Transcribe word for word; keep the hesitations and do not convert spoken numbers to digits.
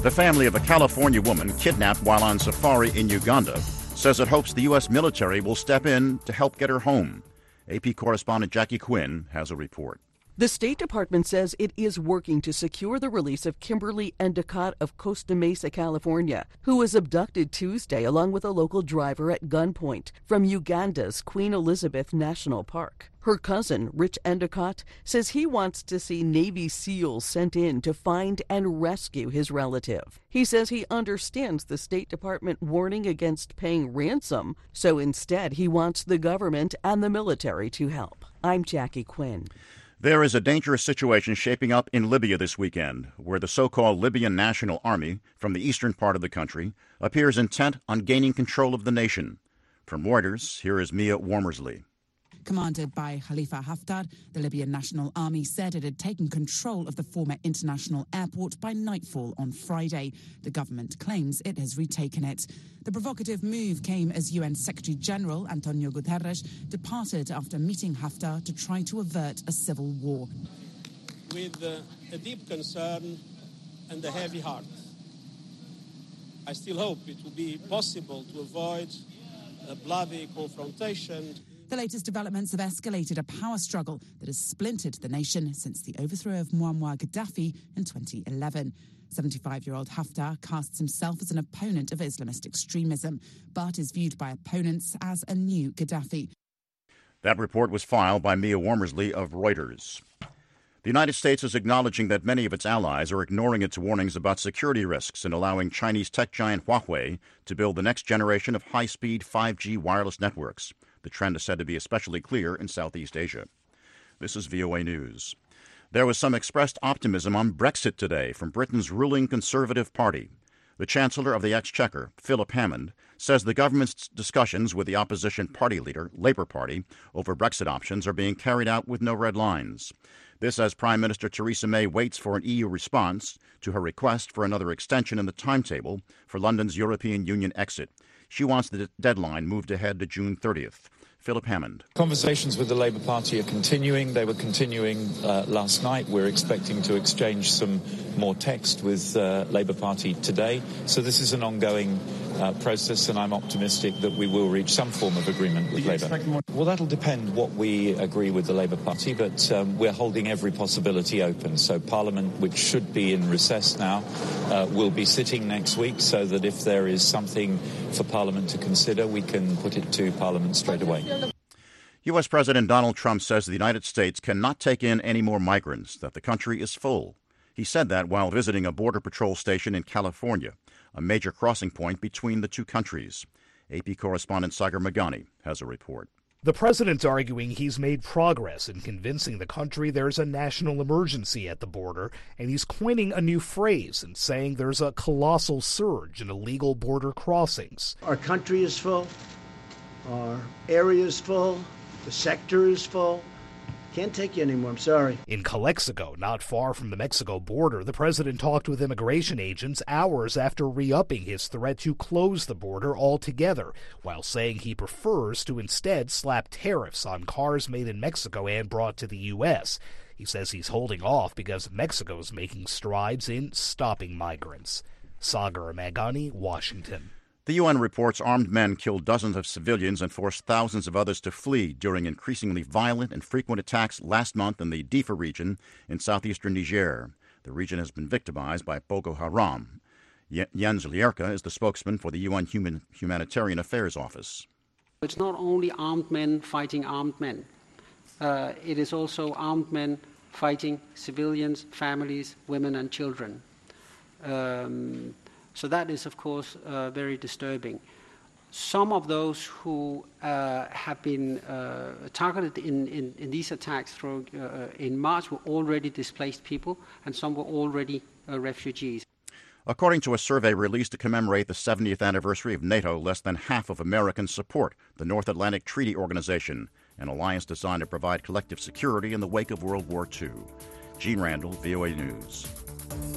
The family of a California woman kidnapped while on safari in Uganda says it hopes the U S military will step in to help get her home. A P correspondent Jackie Quinn has a report. The State Department says it is working to secure the release of Kimberly Endicott of Costa Mesa, California, who was abducted Tuesday along with a local driver at gunpoint from Uganda's Queen Elizabeth National Park. Her cousin, Rich Endicott, says he wants to see Navy SEALs sent in to find and rescue his relative. He says he understands the State Department warning against paying ransom, so instead he wants the government and the military to help. I'm Jackie Quinn. There is a dangerous situation shaping up in Libya this weekend, where the so-called Libyan National Army from the eastern part of the country appears intent on gaining control of the nation. From Reuters, here is Mia Wormersley. Commanded by Khalifa Haftar, the Libyan National Army said it had taken control of the former international airport by nightfall on Friday. The government claims it has retaken it. The provocative move came as U N Secretary-General Antonio Guterres departed after meeting Haftar to try to avert a civil war. With uh, a deep concern and a heavy heart, I still hope it will be possible to avoid a bloody confrontation. The latest developments have escalated a power struggle that has splintered the nation since the overthrow of Muammar Gaddafi in twenty eleven. seventy-five-year-old Haftar casts himself as an opponent of Islamist extremism, but is viewed by opponents as a new Gaddafi. That report was filed by Mia Wormersley of Reuters. The United States is acknowledging that many of its allies are ignoring its warnings about security risks and allowing Chinese tech giant Huawei to build the next generation of high-speed five G wireless networks. The trend is said to be especially clear in Southeast Asia. This is V O A News. There was some expressed optimism on Brexit today from Britain's ruling Conservative Party. The Chancellor of the Exchequer, Philip Hammond, says the government's discussions with the opposition party leader, Labour Party, over Brexit options are being carried out with no red lines. This as Prime Minister Theresa May waits for an E U response to her request for another extension in the timetable for London's European Union exit. She wants the deadline moved ahead to June thirtieth. Philip Hammond. Conversations with the Labour Party are continuing. They were continuing uh, last night. We're expecting to exchange some more text with uh, Labour Party today. So this is an ongoing uh, process, and I'm optimistic that we will reach some form of agreement with Labour. More- well, that'll depend what we agree with the Labour Party, but um, we're holding every possibility open. So Parliament, which should be in recess now, uh, will be sitting next week, so that if there is something for Parliament to consider, we can put it to Parliament straight away. U S President Donald Trump says the United States cannot take in any more migrants, that the country is full. He said that while visiting a Border Patrol station in California, a major crossing point between the two countries. A P correspondent Sagar Meghani has a report. The president's arguing he's made progress in convincing the country there's a national emergency at the border, and he's coining a new phrase and saying there's a colossal surge in illegal border crossings. Our country is full. Our area is full. The sector is full. Can't take you anymore, I'm sorry. In Calexico, not far from the Mexico border, the president talked with immigration agents hours after re-upping his threat to close the border altogether, while saying he prefers to instead slap tariffs on cars made in Mexico and brought to the U S. He says he's holding off because Mexico's making strides in stopping migrants. Sagar Meghani, Washington. The U N reports armed men killed dozens of civilians and forced thousands of others to flee during increasingly violent and frequent attacks last month in the Difa region in southeastern Niger. The region has been victimized by Boko Haram. Jens Lierke is the spokesman for the U N Human Humanitarian Affairs Office. It's not only armed men fighting armed men. Uh, it is also armed men fighting civilians, families, women and children. Um, So that is, of course, uh, very disturbing. Some of those who uh, have been uh, targeted in, in, in these attacks through, uh, in March were already displaced people, and some were already uh, refugees. According to a survey released to commemorate the seventieth anniversary of NATO, less than half of Americans support the North Atlantic Treaty Organization, an alliance designed to provide collective security in the wake of World War Two. Gene Randall, V O A News.